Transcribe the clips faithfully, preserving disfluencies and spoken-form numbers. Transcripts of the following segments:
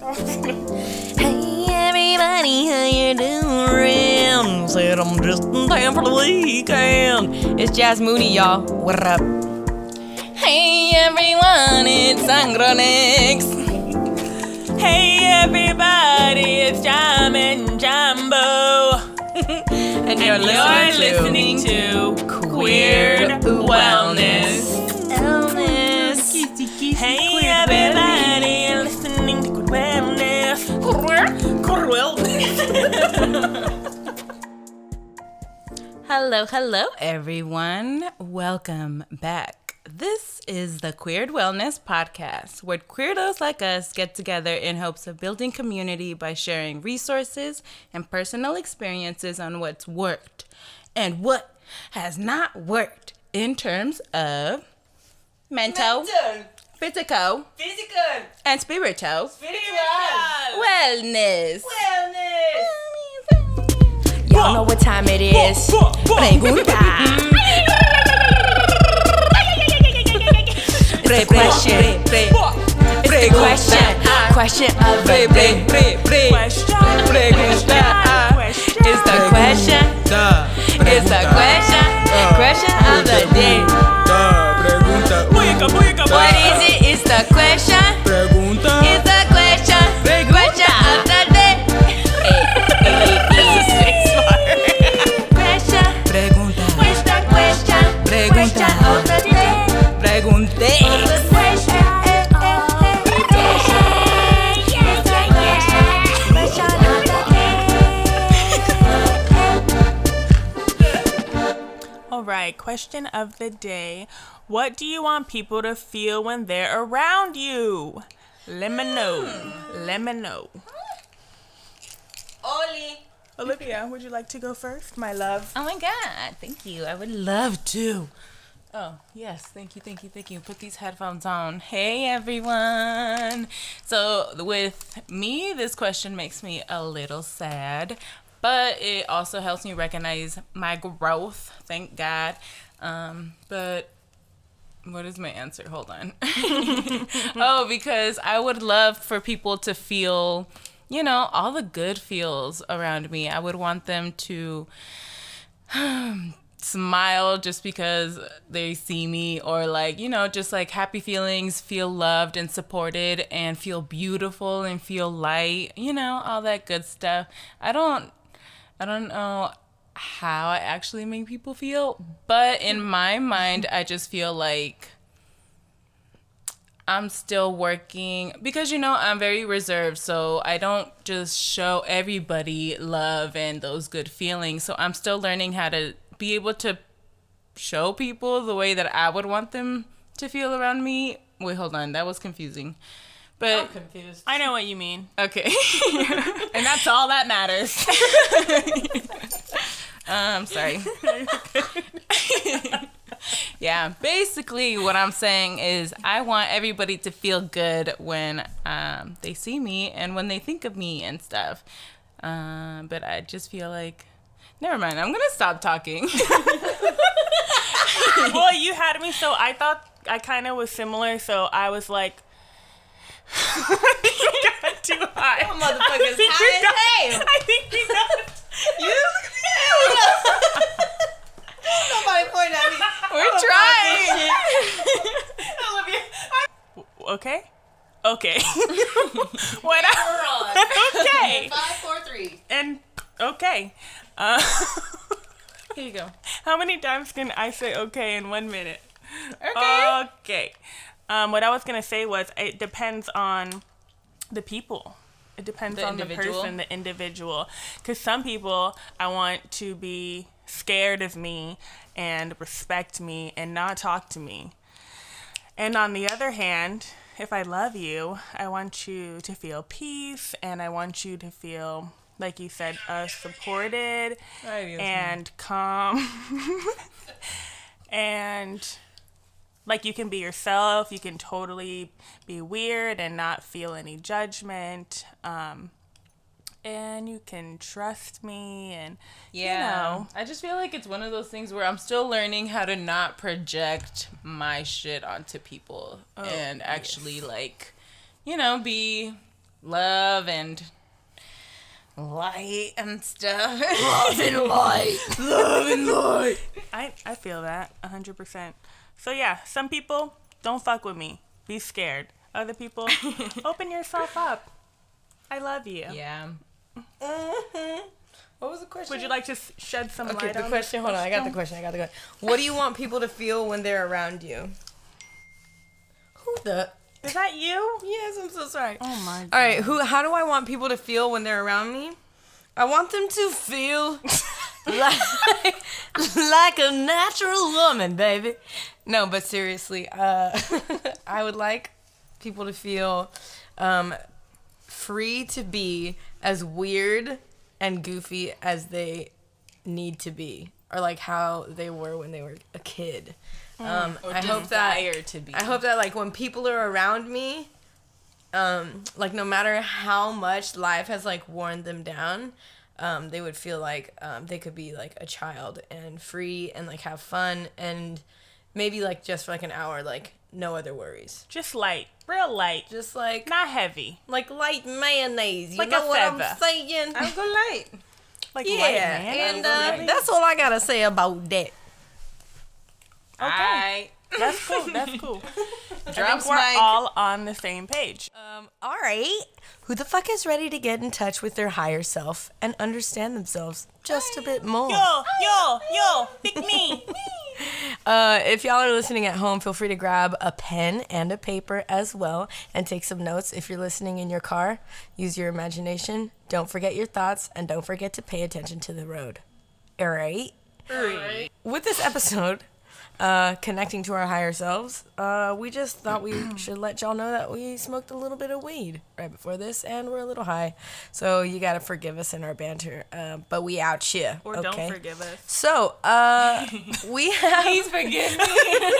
Hey everybody, how you doing? Said I'm just in town for the weekend. It's Jazz Mooney, y'all. What up? Hey everyone, it's Sangronex. Hey everybody, it's Jam and Jambo. and you're, and listening, you're to listening to Queered Wellness. Wellness. Hey everybody, listening to Queered Wellness. Queered Wellness. Hello, hello everyone. Welcome back. This is the Queered Wellness Podcast, where queerdos like us get together in hopes of building community by sharing resources and personal experiences on what's worked and what has not worked in terms of mental, Mental. physical, Physical. and spiritual, Spiritual. wellness. Wellness. Y'all know what time it is. Pregunta. Pre question, pre pre question, question of the day. Pre pre pregunta. It's the question. It's the question. Question of the day. What is it? It's the question. It's the question. Question of the day. This is smart. Question. Pregunta. It's the question. Pregunta of the day. Pregunte. All right, question of the day. What do you want people to feel when they're around you? Let me know. Let me know. Oli. Olivia, would you like to go first, my love? Oh my God, thank you. I would love to. Oh, yes, thank you, thank you, thank you. Put these headphones on. Hey, everyone. So with me, this question makes me a little sad, but it also helps me recognize my growth, thank God. Um, but what is my answer? Hold on. Oh, because I would love for people to feel, you know, all the good feels around me. I would want them to smile just because they see me, or like, you know, just like happy feelings, feel loved and supported and feel beautiful and feel light, you know, all that good stuff. I don't, I don't know how I actually make people feel, but in my mind, I just feel like I'm still working because, you know, I'm very reserved, so I don't just show everybody love and those good feelings. So I'm still learning how to be able to show people the way that I would want them to feel around me. Wait, hold on. That was confusing. But I'm confused. I know what you mean. Okay. And that's all that matters. um, sorry. Yeah, basically what I'm saying is I want everybody to feel good when um, they see me and when they think of me and stuff. Um, but I just feel like, never mind, I'm going to stop talking. Well, you had me, so I thought I kind of was similar, so I was like, you got too high. Oh, motherfuckers high as hell. I think you got You Nobody point at me. We're trying. Olivia. Okay. Okay. Whatever. Okay. Five, four, three. And okay. Uh, Here you go. how many times can I say okay in one minute? Okay. Okay. Um, what I was gonna say was it depends on the people. It depends The on individual? the person, the individual. Because some people I want to be scared of me and respect me and not talk to me. And on the other hand, if I love you, I want you to feel peace, and I want you to feel, like you said, uh, supported and calm. And like you can be yourself, you can totally be weird and not feel any judgment. Um, and you can trust me, and Yeah. you know. I just feel like it's one of those things where I'm still learning how to not project my shit onto people Oh, and actually, yes. like, you know, be love and light and stuff. Love and light. Love and light. I, I feel that one hundred percent. So yeah, some people don't fuck with me. Be scared. Other people, open yourself up. I love you. Yeah. Mm-hmm. What was the question? Would you like to s- shed some Okay, light the on question. Hold on, I got the question. I got the question. What do you want people to feel when they're around you? Who the? Is that you? Yes, I'm so sorry. Oh my god. All right, who? How do I want people to feel when they're around me? I want them to feel like, like a natural woman, baby. No, but seriously, uh, I would like people to feel um, free to be as weird and goofy as they need to be, or like how they were when they were a kid. Um, Or I hope that desire to be. I hope that like when people are around me, um, like no matter how much life has like worn them down, um, they would feel like um, they could be like a child and free and like have fun and maybe like just for like an hour, like no other worries. Just light. Real light. Just like Not heavy. like light mayonnaise. You Like know a what I'm feather. saying? I'm go light. Like Yeah, light, man. and uh, that's all I gotta say about that. Okay. That's cool. That's cool. I Drops think we're mic. all on the same page. Um, all right. Who the fuck is ready to get in touch with their higher self and understand themselves just a bit more? Yo, yo, yo, pick me. Uh, if y'all are listening at home, feel free to grab a pen and a paper as well and take some notes. If you're listening in your car, use your imagination. Don't forget your thoughts and don't forget to pay attention to the road. All right? Right. With this episode, uh, connecting to our higher selves, uh, we just thought we should let y'all know that we smoked a little bit of weed right before this and we're a little high. So you gotta forgive us in our banter. Uh, but we out here. Or okay? don't forgive us. So, uh, we have. Please forgive me.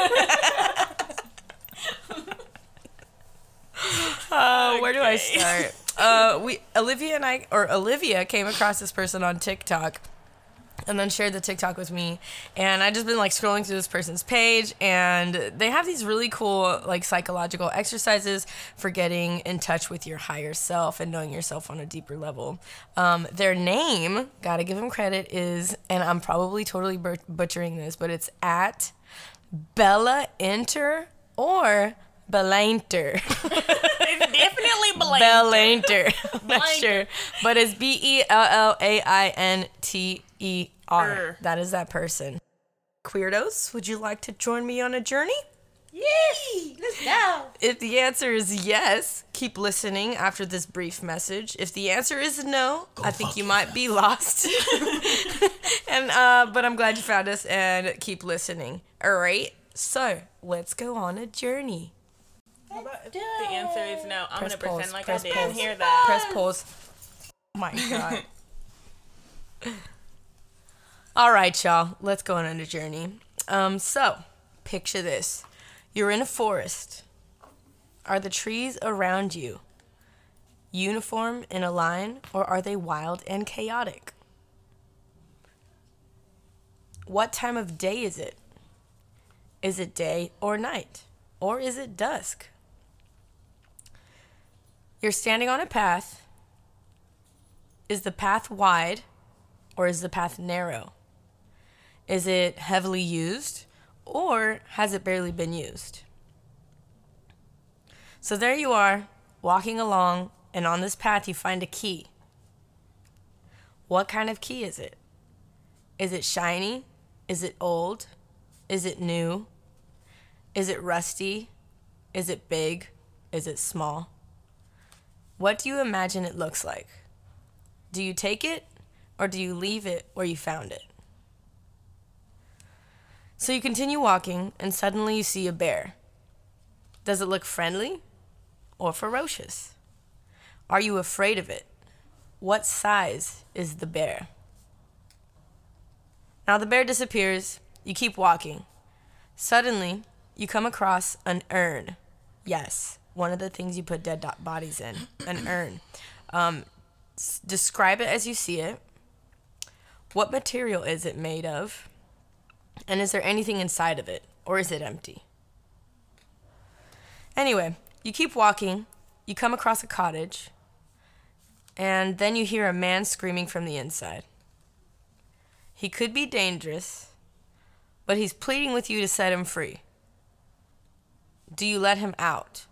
Uh, where do I start? Uh, we Olivia and I, or Olivia came across this person on TikTok, and then shared the TikTok with me. And I just been like scrolling through this person's page, and they have these really cool like psychological exercises for getting in touch with your higher self and knowing yourself on a deeper level. Um, their name, gotta give them credit, is, and I'm probably totally but- butchering this, but it's at Bella Enter or Bellainter. It's definitely blank. Bellainter. I'm not sure. But it's B E L L A I N T E R. Er. That is that person. Queerdos, would you like to join me on a journey? Yay! Let's go. If the answer is yes, keep listening after this brief message. If the answer is no, I think you might be lost. and uh, but I'm glad you found us and keep listening. All right, so let's go on a journey. How about if the answer is no? I'm Press gonna pretend pause, like press I didn't pause. hear that. Press pause. My God. All right, y'all. Let's go on a journey. Um, so picture this: you're in a forest. Are the trees around you uniform in a line, or are they wild and chaotic? What time of day is it? Is it day or night? Or is it dusk? You're standing on a path. Is the path wide or is the path narrow? Is it heavily used or has it barely been used? So there you are, walking along, and on this path you find a key. What kind of key is it? Is it shiny? Is it old? Is it new? Is it rusty? Is it big? Is it small? What do you imagine it looks like? Do you take it or do you leave it where you found it? So you continue walking and suddenly you see a bear. Does it look friendly or ferocious? Are you afraid of it? What size is the bear? Now the bear disappears. You keep walking. Suddenly, you come across an urn. Yes, one of the things you put dead do- bodies in, an urn. Um, s- describe it as you see it. What material is it made of? And is there anything inside of it, or is it empty? Anyway, you keep walking. You come across a cottage. And then you hear a man screaming from the inside. He could be dangerous, but he's pleading with you to set him free. Do you let him out?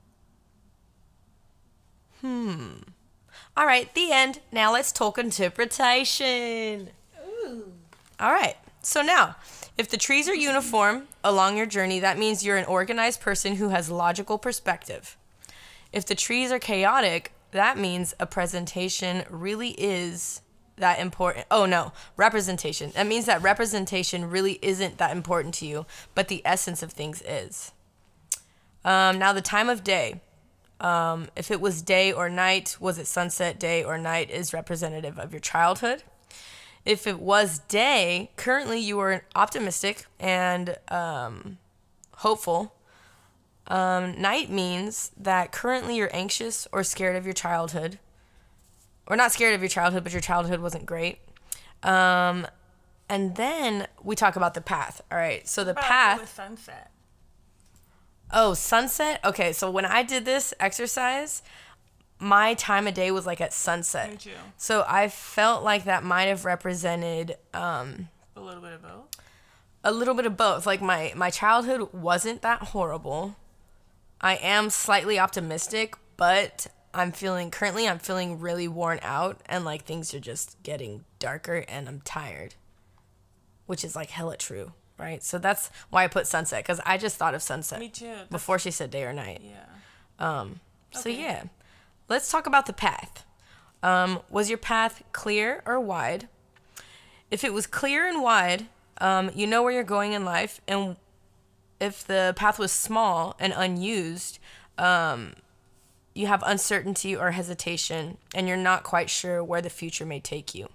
Hmm. All right, the end. Now let's talk interpretation. Ooh. All right. So now, if the trees are uniform along your journey, that means you're an organized person who has logical perspective. If the trees are chaotic, that means a presentation really is that important. Oh no, representation. That means that representation really isn't that important to you, but the essence of things is. Um, now the time of day. Um, if it was day or night, was it sunset, day or night, is representative of your childhood. If it was day, currently you are optimistic and um, hopeful. Um, night means that currently you're anxious or scared of your childhood. Or not scared of your childhood, but your childhood wasn't great. Um, and then we talk about the path. All right, so the What about path. with sunset? Oh, sunset? Okay, so when I did this exercise, my time of day was like at sunset. Me too. So I felt like that might have represented um, A little bit of both. a little bit of both. Like my, my childhood wasn't that horrible. I am slightly optimistic, but I'm feeling, currently I'm feeling really worn out and like things are just getting darker and I'm tired, which is like hella true. Right, so that's why I put sunset, because I just thought of sunset. Me too. That's, Before she said day or night. yeah. Um, so Okay. yeah, let's talk about the path. Um, was your path clear or wide? If it was clear and wide, um, you know where you're going in life. And if the path was small and unused, um, you have uncertainty or hesitation, and you're not quite sure where the future may take you.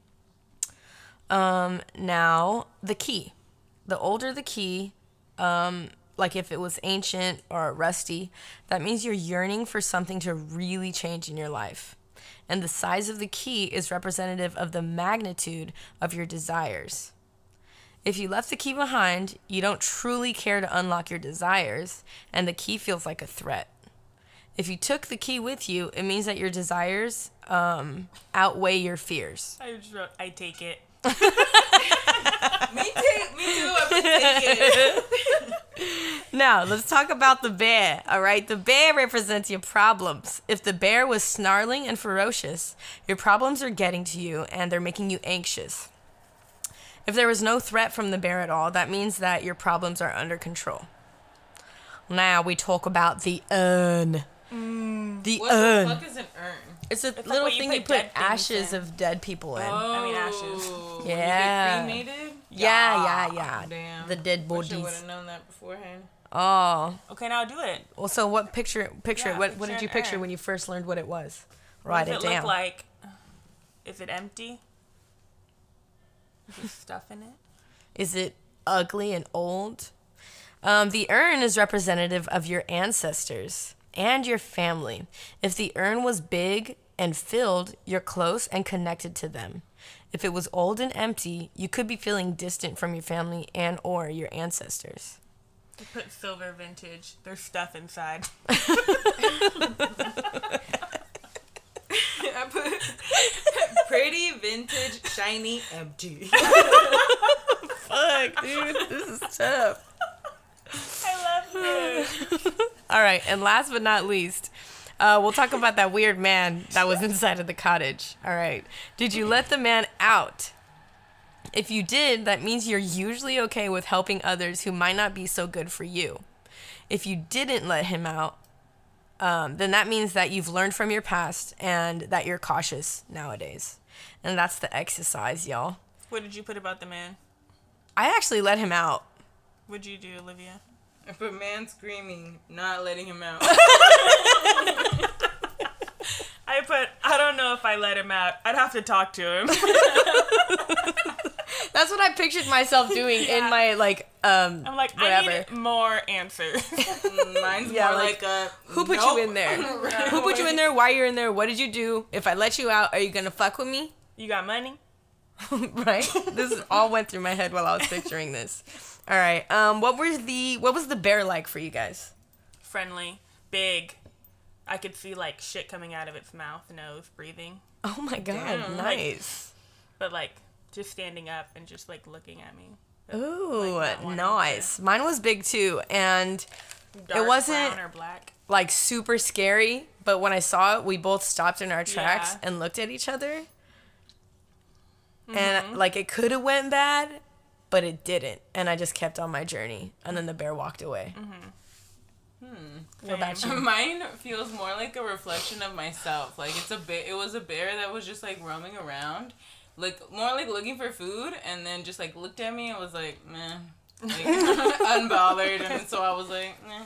Um, now, the key. The older the key, um, like if it was ancient or rusty, that means you're yearning for something to really change in your life. And the size of the key is representative of the magnitude of your desires. If you left the key behind, you don't truly care to unlock your desires, and the key feels like a threat. If you took the key with you, it means that your desires um, outweigh your fears. I just wrote, I take it. me too. Me too. I would take it. Now, let's talk about the bear, all right? The bear represents your problems. If the bear was snarling and ferocious, your problems are getting to you and they're making you anxious. If there was no threat from the bear at all, that means that your problems are under control. Now, we talk about the urn. Mm, the What urn. the fuck is an urn? It's a It's like little what you thing put you put dead things ashes in. of dead people in. I mean, ashes. Oh, Yeah. When you get cremated? Yeah, yeah, yeah. Damn. The dead Wish I would bodies. have known that beforehand. Oh. Okay, now do it. Well, so what picture, picture, Yeah, what, what picture did you an picture urn. when you first learned what it was? What Write does it it down. look like? Is it empty? Is there stuff in it? Is it ugly and old? Um, the urn is representative of your ancestors and your family. If the urn was big and filled, you're close and connected to them. If it was old and empty, you could be feeling distant from your family and or your ancestors. You put silver vintage. There's stuff inside. I put pretty, vintage, shiny, empty. Fuck, dude, this is tough. I love this. All right, and last but not least, uh, we'll talk about that weird man that was inside of the cottage. All right, did you let the man out? If you did, that means you're usually okay with helping others who might not be so good for you. If you didn't let him out, um, then that means that you've learned from your past and that you're cautious nowadays. And that's the exercise, y'all. What did you put about the man? I actually let him out. What'd you do, Olivia? I put man screaming, not letting him out. I put, I don't know if I let him out. I'd have to talk to him. That's what I pictured myself doing Yeah. in my, like, um, I'm like, whatever. I need more answers. Mine's Yeah, more like, like, a Who put nope. you in there? Who put you in there? Why you're in there? What did you do? If I let you out, are you gonna fuck with me? You got money? Right? This is all went through my head while I was picturing this. All right. Um, what were the what was the bear like for you guys? Friendly. Big. I could see like shit coming out of its mouth, nose, breathing. Oh my god, Damn. nice. But like just standing up and just like looking at me. Ooh, like, not wanting nice. Mine was big too, and Dark it wasn't brown or black. like super scary, but when I saw it, we both stopped in our tracks Yeah. and looked at each other. Mm-hmm. And like it could have went bad, but it didn't, and I just kept on my journey. And then the bear walked away. What about you? Mine feels more like a reflection of myself. Like it's a bear. It was a bear that was just like roaming around, like more like looking for food, and then just like looked at me and was like, meh, like unbothered, and so I was like, meh.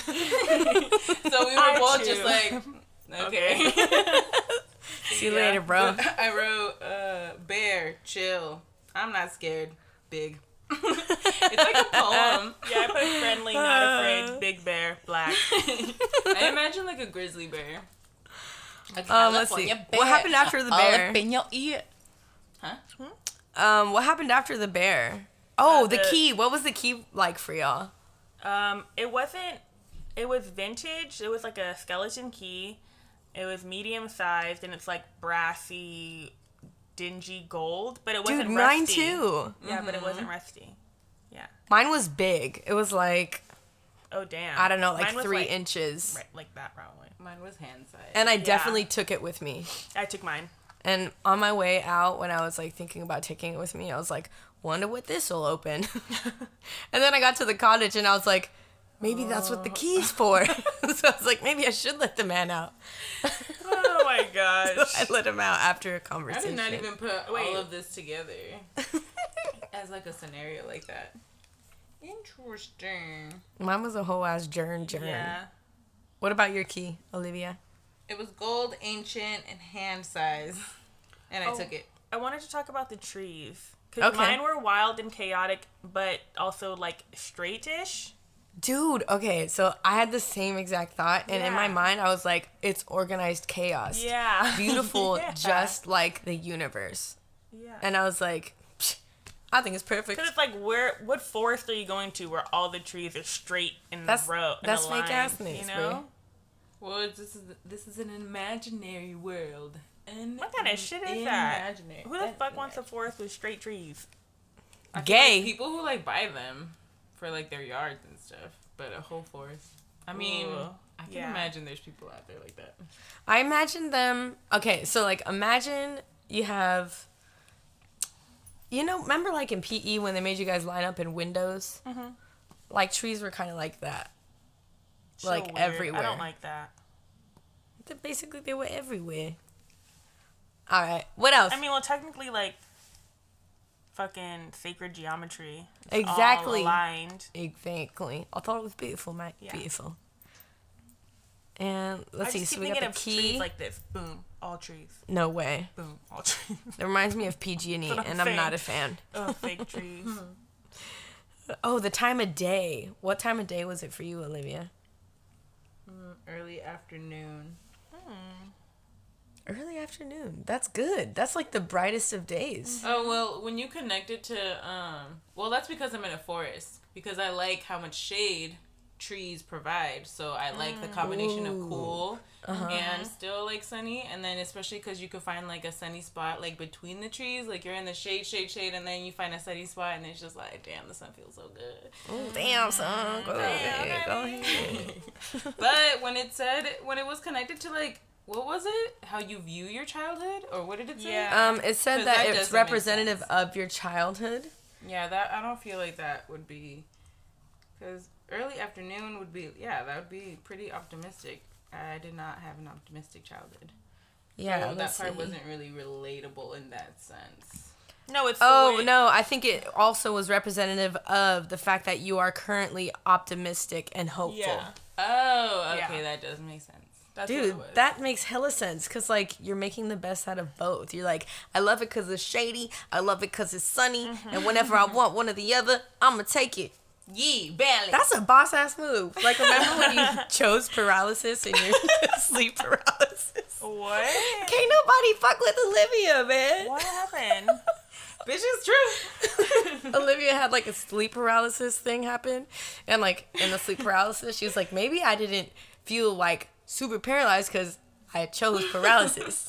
So we were I both too. just like, okay. See you Yeah. later, bro. But I wrote, uh, bear, chill. I'm not scared. Big. It's like a poem. Yeah, I put friendly, not afraid, big bear, black. I imagine like a grizzly bear. A Um, let's see. California What happened after the All bear? up in your ear. Huh? Um, what happened after the bear? Oh, Uh, the the- key. What was the key like for y'all? Um, it wasn't. It was vintage. It was like a skeleton key. It was medium sized, and it's like brassy, dingy gold, but it wasn't Dude, rusty. mine too. Yeah, but it wasn't rusty. Yeah. Mine was big. It was like, Oh damn. I don't know, like Mine was, three like, inches. Right, like that probably. Mine was hand size. And I Yeah. definitely took it with me. I took mine. And on my way out, when I was like thinking about taking it with me, I was like, wonder what this will open. And then I got to the cottage and I was like, maybe that's what the key's for. So I was like, maybe I should let the man out. Oh my gosh. I let him out after a I conversation. did not even put Wait. all of this together as like a scenario like that. Interesting. Mine was a whole ass journ journ. Yeah. What about your key, Olivia? It was gold, ancient, and hand size, and I Oh. took it. I wanted to talk about the trees. Because Okay. mine were wild and chaotic, but also like straight-ish. Dude, okay, so I had the same exact thought, and in my Yeah. mind, I was like, it's organized chaos. Yeah. Beautiful, Yeah. just like the universe. Yeah. And I was like, "Psh, I think it's perfect. Because it's like, where? What forest are you going to where all the trees are straight in That's- a row? In that's a line, fake-assness, you know? Well, this is this is an imaginary world. And What kind of shit is that? Imaginary. Who the fuck wants a forest with straight trees? I feel like Gay. people who like buy them for like their yards and stuff, but a whole forest. I mean, Ooh, I can yeah. imagine there's people out there like that. I imagine them. Okay, so like imagine you have. You know, remember like in P E when they made you guys line up in windows? Mm-hmm. Like trees were kind of like that. So Like, weird. everywhere. I don't like that. They- Basically, they were everywhere. All right, what else? I mean, well, technically, like, fucking sacred geometry. It's Exactly. all aligned. Exactly. I thought it was beautiful, mate. Yeah. Beautiful. And let's I see. just So keep we got thinking the of key. trees like this. Boom. All trees. No way. Boom. All trees. That reminds me of P G and E, That's what I'm and I'm not saying. a fan. Oh, fake trees. Oh, the time of day. What time of day was it for you, Olivia? Early afternoon. Early afternoon. That's good. That's like the brightest of days. Oh well, when you connect it to um, well, that's because I'm in a forest. Because I like how much shade trees provide. So I like the combination of Ooh. cool and still like sunny, and then especially because you could find like a sunny spot like between the trees, like you're in the shade, shade, shade, and then you find a sunny spot, and it's just like, damn, the sun feels so good. Oh, damn, son. Go ahead. Go ahead. But when it said when it was connected to like what was it? How you view your childhood, or what did it say? Yeah. Um, it said 'Cause that, that it's doesn't make representative sense. of your childhood. Yeah, that I don't feel like that would be, because early afternoon would be, yeah, that would be pretty optimistic. I did not have an optimistic childhood. Yeah, so that let's part see. wasn't really relatable in that sense. No, it's the Oh, way- no, I think it also was representative of the fact that you are currently optimistic and hopeful. Yeah. Oh, okay, Yeah. that does make sense. That's what Dude, it was. that makes hella sense because, like, you're making the best out of both. You're like, I love it because it's shady. I love it because it's sunny. And whenever I want one or the other, I'm going to take it. Yee, balance. That's a boss-ass move. Like, remember when you chose paralysis in your sleep paralysis? What? Can't nobody fuck with Olivia, man. What happened? Bitch is true. Olivia had, like, a sleep paralysis thing happen. And, like, in the sleep paralysis, she was like, maybe I didn't feel, like, super paralyzed because I chose paralysis.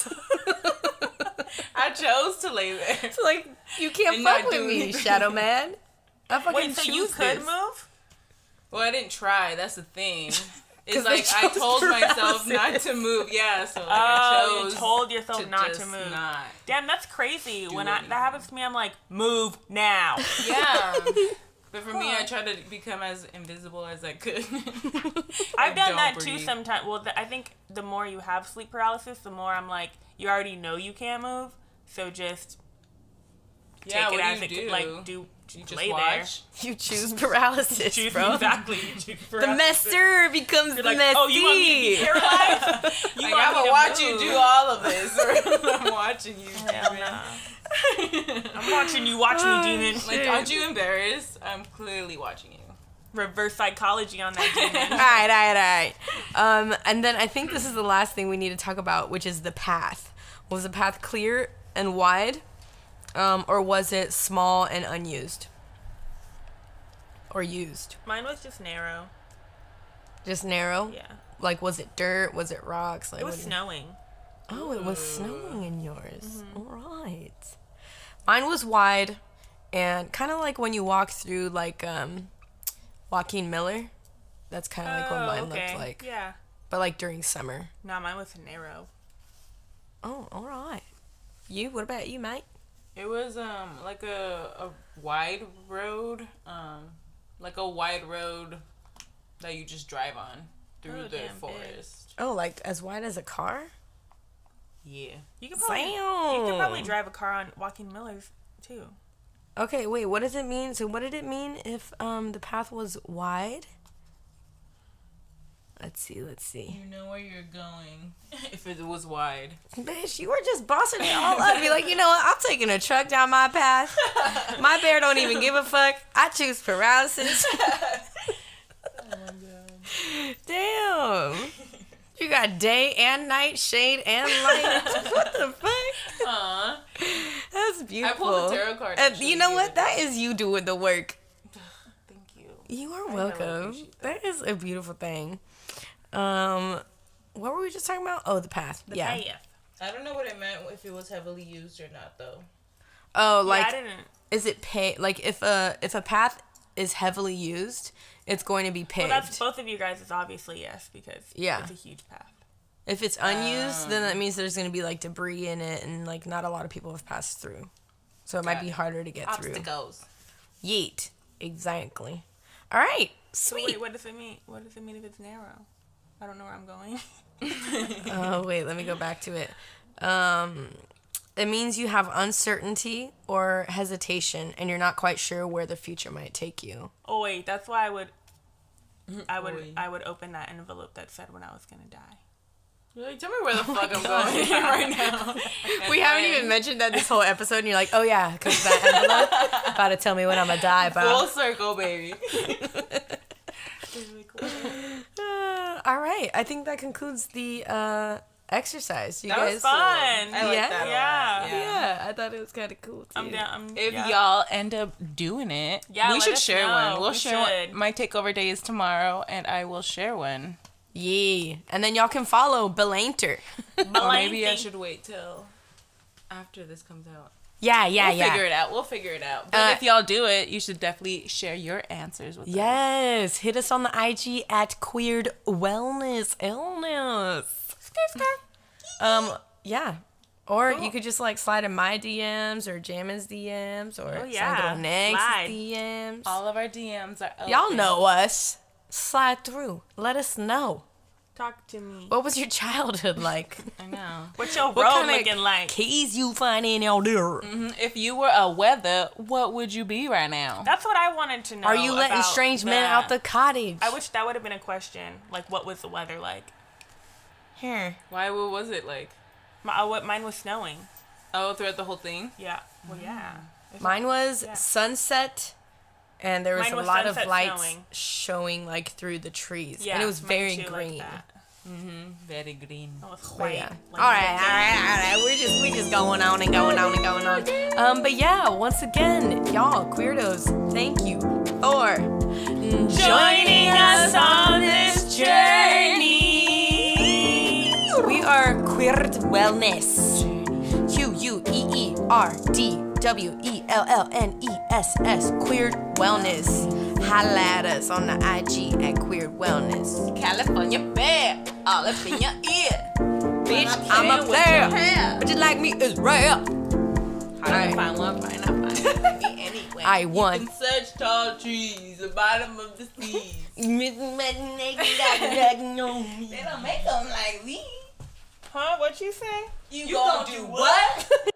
I chose to lay there. So, like, you can't And fuck not with do me, anything. Shadow Man. I fucking Wait, so you choose could this. move? Well, I didn't try. That's the thing. It's 'Cause like they I chose told myself not paralysis. to move. Yeah, so like Oh, I chose you told yourself to not just to move. not. Damn, that's crazy. When I, anything. that happens to me, I'm like, move now. Yeah. But for me, I tried to become as invisible as I could. I've done don't that too breathe. sometimes. Well, th- I think the more you have sleep paralysis, the more I'm like, you already know you can't move, so just Yeah, take it what as do it you do? like do. You just lay watch. You choose paralysis, there. Choose bro. exactly. You choose The paralysis. messer becomes You're the like, messy. oh, you want me to be paralyzed? You Like, want I'm me gonna to watch move. you do all of this. Or I'm watching you. Hell nah. I'm watching you. Watch me, demon. Like, aren't you embarrassed? I'm clearly watching you. Reverse psychology on that demon. All right, all right, all right. Um, and then I think this is the last thing we need to talk about, which is the path. Was the path clear and wide, um, or was it small and unused? Or used? Mine was just narrow. Just narrow? Yeah. Like, was it dirt? Was it rocks? Like, It was what do you- snowing. Oh, it was snowing in yours. All right. Mine was wide, and kind of like when you walk through, like, um, Joaquin Miller. That's kind of like what Oh, mine okay. looked like. Yeah. But, like, during summer. No, mine was narrow. Oh, all right. You? What about you, mate? It was um like a a wide road, um like a wide road that you just drive on through Oh, the damn, big. forest. Oh, like as wide as a car? Yeah. You could probably you Damn. could probably drive a car on Joaquin Miller's too. Okay, wait, what does it mean? So what did it mean if um the path was wide? Let's see, let's see. You know where you're going if it was wide. Bitch, you were just bossing it all up. Be like, you know what? I'm taking a truck down my path. My bear don't even give a fuck. I choose paralysis. Oh my god. Damn. You got day and night, shade and light. What the fuck? Aw. That's I beautiful. pulled a tarot card. And actually you know the what? other That day. is you doing the work. Thank you. You are I welcome. appreciate that. That is a beautiful thing. Um, what were we just talking about? Oh, the path. The yeah. path. I don't know what it meant if it was heavily used or not though. Oh, like yeah, I didn't. is it pay? Like if a if a path is heavily used, it's going to be Well, paved. that's both of you guys is obviously yes because Yeah. it's a huge path. If it's unused, then that means there's going to be like debris in it, and like not a lot of people have passed through, so it might Got be it. harder to get Obstacles. through. Yeet. Exactly. All right. So Sweet. wait, what does it mean? What does it mean if it's narrow? I don't know where I'm going. Oh, wait, let me go back to it. Um, it means you have uncertainty or hesitation, and you're not quite sure where the future might take you. Oh wait, that's why I would. I would Oi. I would open that envelope that said when I was gonna die. You're like, tell me where the Oh fuck I'm going right now. We haven't even mentioned that this whole episode, and you're like, oh yeah, because that envelope about to tell me when I'm gonna die, Full bro. circle, baby. Uh, all right, I think that concludes the uh, exercise. You That guys, was fun. I like Yeah? that a Yeah. lot. Yeah, I thought it was kind of cool too. I'm down. I'm, If yeah. y'all end up doing it, Yeah, we let should us share know. one. We'll We share should. one. My takeover day is tomorrow, and I will share one. Yeah, and then y'all can follow Belanter. Or maybe I Blanking. should wait till after this comes out. Yeah, yeah, we'll yeah. figure it out. We'll figure it out. But Uh, if y'all do it, you should definitely share your answers with us. Yes, hit us on the I G at Queered Wellness Illness. Um, yeah. Or you could just like slide in my D Ms or Jammin's D Ms or Oh, slide yeah. on Nex's Slide. D Ms. All of our D Ms are open. Y'all know us. Slide through. Let us know. Talk to me. What was your childhood like? I know. What's your What road kinda looking like? keys you finding out there? Mhm. If you were a weather, what would you be right now? That's what I wanted to know. Are you letting about strange men the- out the cottage? I wish that would have been a question. Like, what was the weather like? Here. Why? What was it like? My, uh, what mine was snowing. Oh, throughout the whole thing. Yeah. Well, yeah. It's- Mine was Yeah. sunset, and there was Mine a was lot of sunset lights snowing. showing like through the trees, Yeah. and it was mine very too, like green. that. Very green. It was But white. yeah. like all right, the- all right, all right. We're just we just going on and going on and going on. Um, but yeah, once again, y'all queerdos, thank you for joining us on this journey. Queer Wellness. Q U E E R D W E L L N E S S. Queer Wellness. Holla at us on the I G at Queer Wellness. California bear, all up in your ear. Bitch, I'm a player. But you like me is rare. How to find one, find out, find out. Me anyway. I won. You can search tall trees, the bottom of the seas. They don't make them like me. Huh? What you say? You, you gonna, gonna do what?